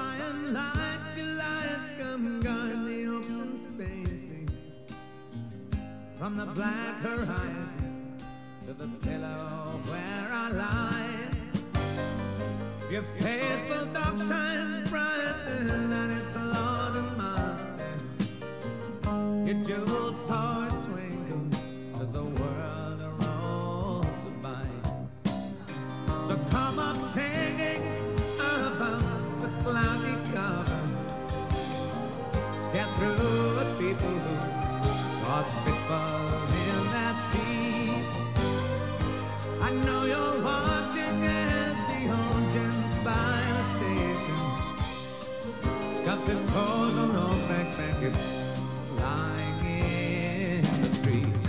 By and light, your light come guard the open spaces, from the black horizon to the pillow where I lie. Your faithful dog shines brighter than its Lord and Master. Your jeweled sword twinkles as the world rolls by. So come up singing above the cloudy cover. Step through a people who toss fitful in their sleep. I know you're watching as the old gent's by the station scuffs his toes on old back blankets lying in the street.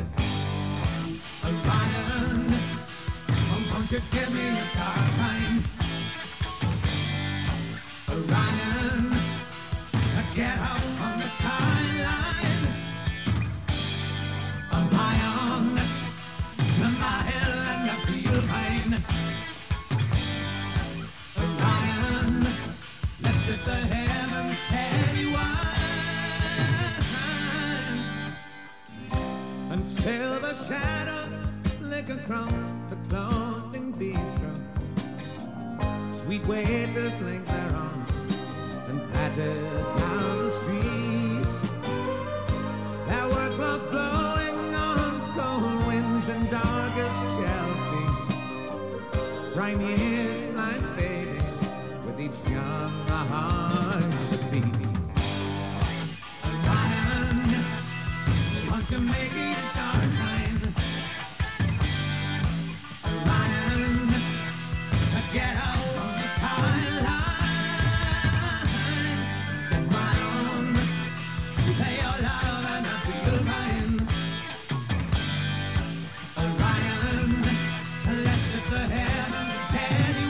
Orion, oh, won't you give me a star sign? Orion, get up on the skyline. Orion, my hill and the field pine. Orion, let's set the heavens steady wide. And silver shadows flick across the closing bistro. Sweet waiters link their arms and patter down the street. Their words lost blowing on cold winds and darkest Chelsea. Prime years fly fading with each young heart that beats. Orion, won't you make me a star sign? Orion, get up from the skyline. Get right on, lay your love and I feel mine. Orion, let's set the heavens steady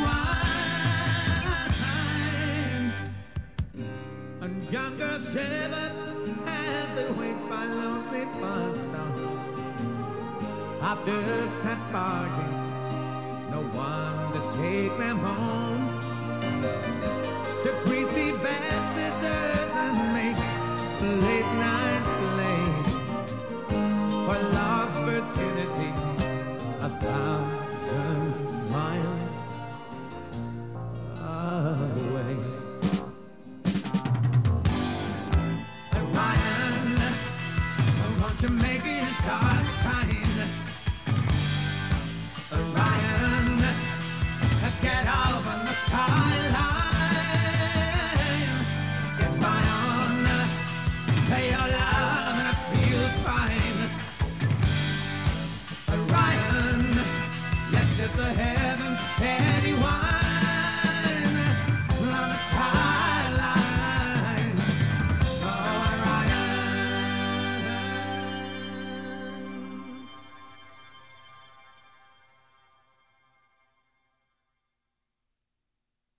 wide. And younger shiver as they wait by lonely bus stops. After sad parties, no one to take them home. To